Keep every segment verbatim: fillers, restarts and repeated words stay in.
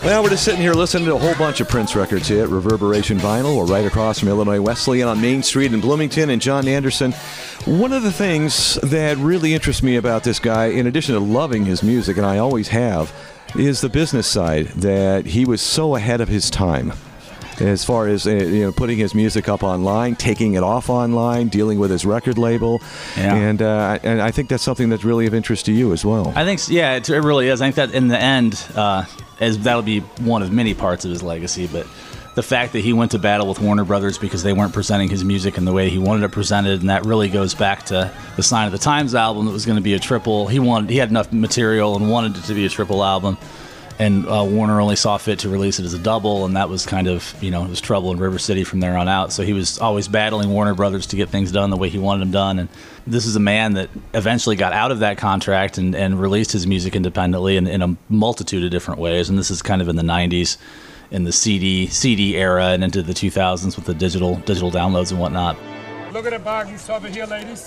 Well, we're just sitting here listening to a whole bunch of Prince records here at Reverberation Vinyl. We're right across from Illinois Wesleyan on Main Street in Bloomington. And John Anderson, one of the things that really interests me about this guy, in addition to loving his music, and I always have, is the business side, that he was so ahead of his time. As far as uh, you know, putting his music up online, taking it off online, dealing with his record label, yeah. and uh, and I think that's something that's really of interest to you as well. I think, yeah, it, it really is. I think that in the end, uh, as that'll be one of many parts of his legacy. But the fact that he went to battle with Warner Brothers because they weren't presenting his music in the way he wanted it presented, and that really goes back to the Sign of the Times album that was going to be a triple. He wanted, he had enough material and wanted it to be a triple album. And uh, Warner only saw fit to release it as a double, and that was kind of, you know, it was trouble in River City from there on out. So he was always battling Warner Brothers to get things done the way he wanted them done. And this is a man that eventually got out of that contract and, and released his music independently in, in a multitude of different ways. And this is kind of in the nineties, in the C D C D era, and into the two thousands with the digital digital downloads and whatnot. Look at the boggies over here, ladies.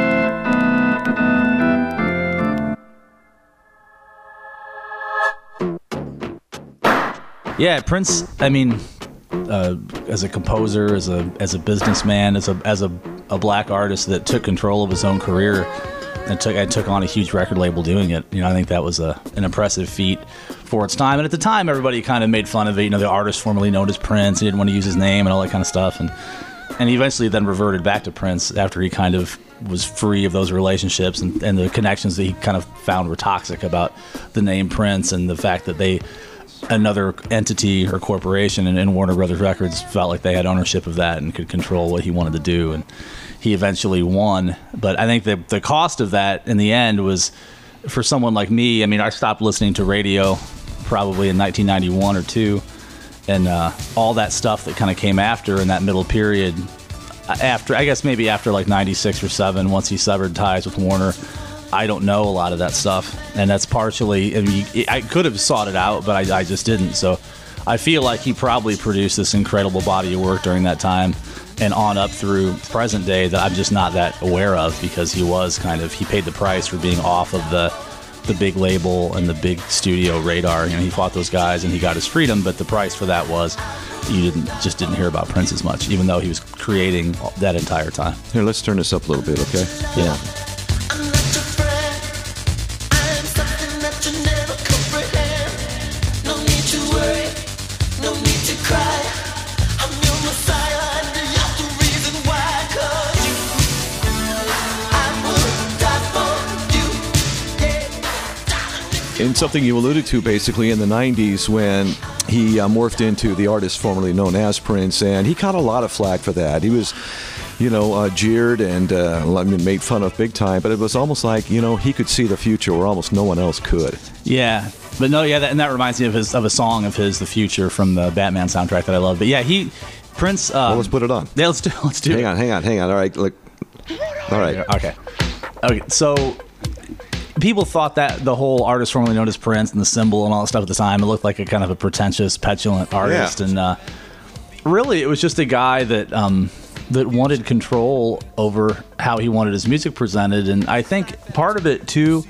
Yeah, Prince, I mean, uh, as a composer, as a as a businessman, as a as a, a black artist that took control of his own career and took and took on a huge record label doing it. You know, I think that was a an impressive feat for its time. And at the time, everybody kind of made fun of it. You know, the artist formerly known as Prince, he didn't want to use his name and all that kind of stuff. And and he eventually then reverted back to Prince after he kind of was free of those relationships and, and the connections that he kind of found were toxic about the name Prince and the fact that they... another entity or corporation and, and Warner Brothers Records felt like they had ownership of that and could control what he wanted to do, and he eventually won. But I think the the cost of that in the end was, for someone like me, I mean, I stopped listening to radio probably in nineteen ninety-one or two, and uh, all that stuff that kind of came after in that middle period, after I guess maybe after like ninety-six or seven, once he severed ties with Warner, I don't know a lot of that stuff, and that's partially, I mean, I could have sought it out, but I, I just didn't. So I feel like he probably produced this incredible body of work during that time and on up through present day that I'm just not that aware of, because he was kind of, he paid the price for being off of the the big label and the big studio radar. You know, he fought those guys and he got his freedom, but the price for that was you didn't just didn't hear about Prince as much, even though he was creating that entire time. Here, let's turn this up a little bit, okay? Yeah. And something you alluded to basically in the nineties when he uh, morphed into the artist formerly known as Prince, and he caught a lot of flack for that. He was, you know, uh, jeered and uh, I mean, made fun of big time, but it was almost like, you know, he could see the future where almost no one else could. Yeah, but no, yeah, that, and that reminds me of his of a song of his, "The Future," from the Batman soundtrack that I love. But yeah, he, Prince. Um, well, let's put it on. Yeah, let's do. Let's do. Hang it. on, hang on, hang on. All right, look. All right. Okay. Okay. So people thought that the whole artist formerly known as Prince and the symbol and all that stuff at the time, it looked like a kind of a pretentious, petulant artist, yeah. and uh, really, it was just a guy that um, that wanted control over how he wanted his music presented. And I think part of it too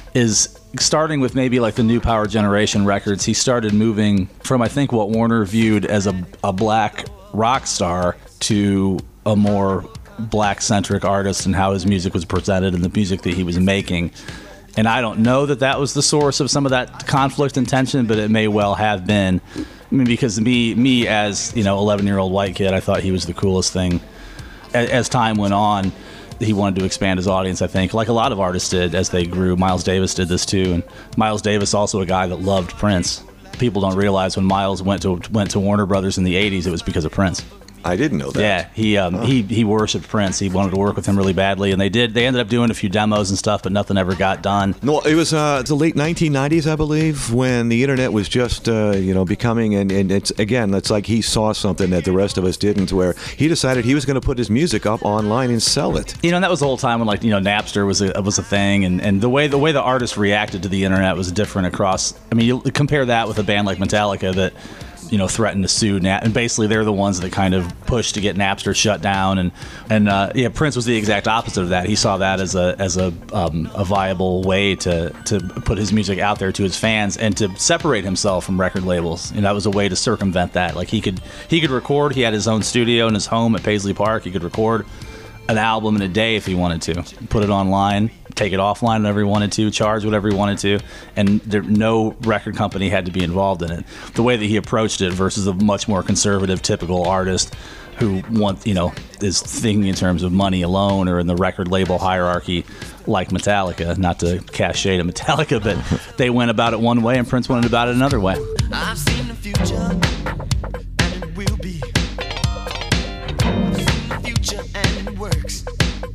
is starting with maybe like the New Power Generation records. He started moving from, I think, what Warner viewed as a, a black rock star to a more black-centric artist and how his music was presented and the music that he was making. And I don't know that that was the source of some of that conflict and tension, but it may well have been. I mean, because me, me as, you know, eleven-year-old white kid, I thought he was the coolest thing. As, as time went on, he wanted to expand his audience, I think, like a lot of artists did as they grew. Miles Davis did this too, and Miles Davis also a guy that loved Prince. People don't realize when Miles went to went to Warner Brothers in the eighties, it was because of Prince. I didn't know that. Yeah, he um, huh. he he worshipped Prince. He wanted to work with him really badly, and they did. They ended up doing a few demos and stuff, but nothing ever got done. No, it was uh, the late nineteen nineties, I believe, when the internet was just uh, you know becoming, and, and it's again, it's like he saw something that the rest of us didn't, where he decided he was going to put his music up online and sell it. You know, and that was the whole time when, like, you know, Napster was a was a thing, and, and the way the way the artists reacted to the internet was different across. I mean, you compare that with a band like Metallica that, you know, threatened to sue Na- and basically they're the ones that kind of pushed to get Napster shut down. And and uh, yeah, Prince was the exact opposite of that. He saw that as a as a um, a viable way to to put his music out there to his fans and to separate himself from record labels. And that was a way to circumvent that. Like he could he could record. He had his own studio in his home at Paisley Park. He could record an album in a day if he wanted to, put it online, take it offline whenever he wanted to, charge whatever he wanted to, and there, no record company had to be involved in it. The way that he approached it versus a much more conservative, typical artist who want, you know, is thinking in terms of money alone or in the record label hierarchy, like Metallica. Not to cast shade at Metallica, but they went about it one way and Prince went about it another way. I've seen the future, and it will be. I've seen the future, and it works.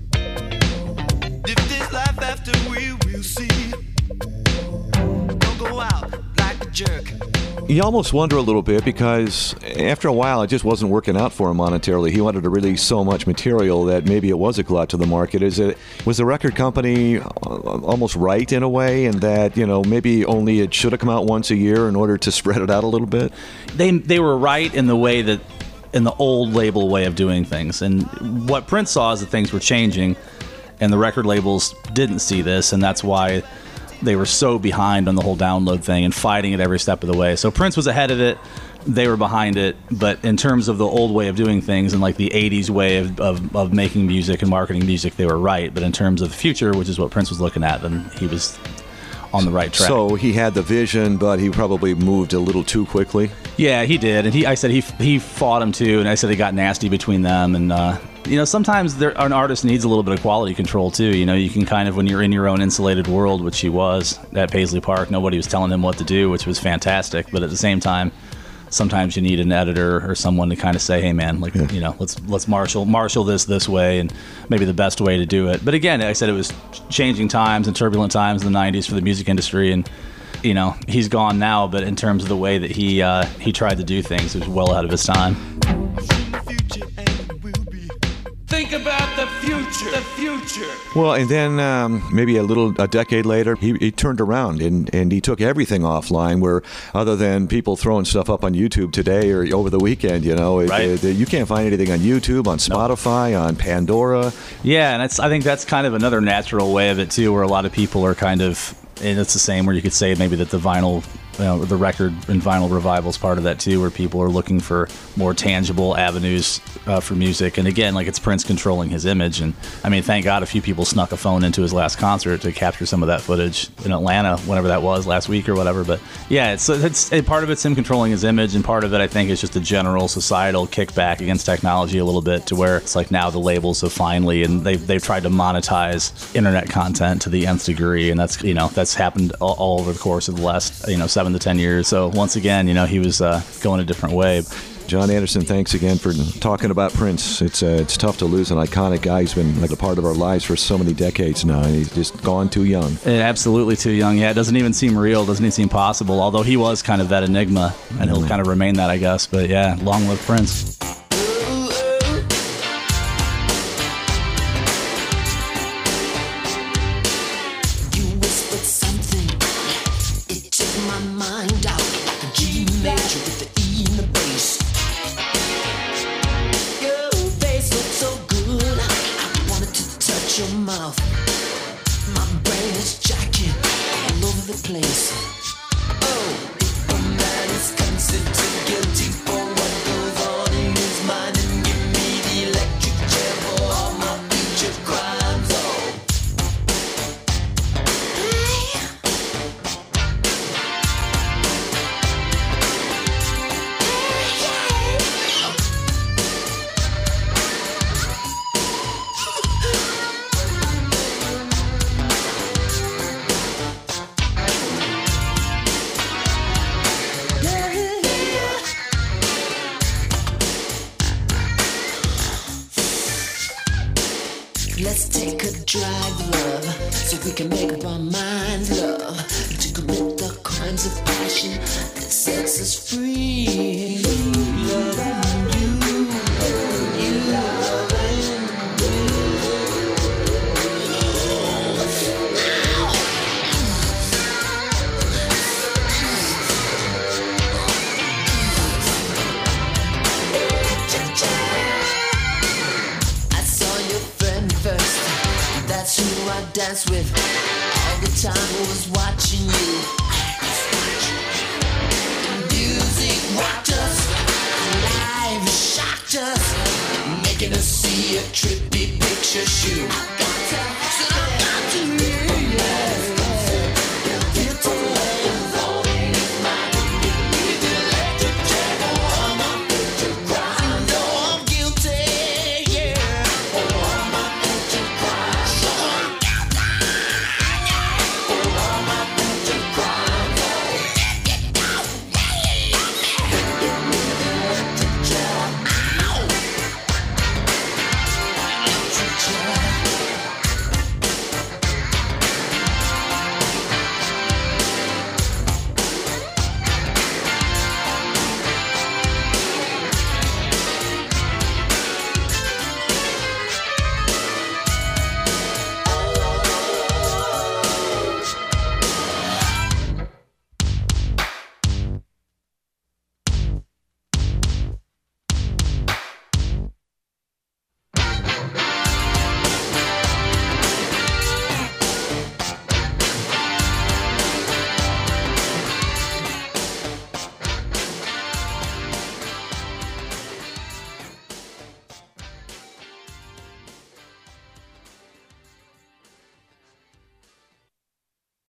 If there's life after, we will see. Don't go out like a jerk. You almost wonder a little bit because after a while it just wasn't working out for him monetarily. He wanted to release so much material that maybe it was a glut to the market. Is it was the record company almost right in a way, and that, you know, maybe only it should have come out once a year in order to spread it out a little bit? They they were right in the way that in the old label way of doing things, and what Prince saw is that things were changing, and the record labels didn't see this, and that's why they were so behind on the whole download thing and fighting it every step of the way. So Prince was ahead of it, they were behind it, but in terms of the old way of doing things and like the eighties way of, of, of making music and marketing music, they were right. But in terms of the future, which is what Prince was looking at, then he was on the right track. So he had the vision, but he probably moved a little too quickly. Yeah, he did, and he I said he he fought him too, and I said it got nasty between them, and uh, you know, sometimes there, an artist needs a little bit of quality control too. You know, you can kind of, when you're in your own insulated world, which he was at Paisley Park, nobody was telling him what to do, which was fantastic. But at the same time, sometimes you need an editor or someone to kind of say, hey man, like, yeah. you know, let's let's marshal marshal this this way, and maybe the best way to do it. But again, I said it was changing times and turbulent times in the nineties for the music industry, and you know, he's gone now, but in terms of the way that he uh, he tried to do things, it was well ahead of his time. Think about the future, the future. Well, and then um, maybe a little, a decade later, he, he turned around and, and he took everything offline, where other than people throwing stuff up on YouTube today or over the weekend, you know, right. it, it, you can't find anything on YouTube, on Spotify, no. on Pandora. Yeah, and it's, I think that's kind of another natural way of it too, where a lot of people are kind of, and it's the same where you could say maybe that the vinyl, you know, the record and vinyl revival is part of that too, where people are looking for more tangible avenues uh, for music. And again, like, it's Prince controlling his image. And I mean, thank God a few people snuck a phone into his last concert to capture some of that footage in Atlanta, whenever that was, last week or whatever. But yeah, it's, it's it, part of it's him controlling his image, and part of it I think is just a general societal kickback against technology a little bit, to where it's like now the labels have finally, and they've, they've tried to monetize internet content to the nth degree. And that's, you know, that's happened all, all over the course of the last, you know, seven to ten years. So once again, you know, he was uh, going a different way. John Anderson, thanks again for talking about Prince. It's uh, it's tough to lose an iconic guy who's been like a part of our lives for so many decades now, and he's just gone too young. Absolutely too young. Yeah, it doesn't even seem real. Doesn't even seem possible. Although he was kind of that enigma, and he'll kind of remain that, I guess. But yeah, long live Prince. Let's take a drive, love, so we can make up our minds, love, to commit the crimes of passion that sets us free. Loving you, loving you, loving you. time was watching you. The music rocked us, live shocked us, making us see a trippy picture shoot.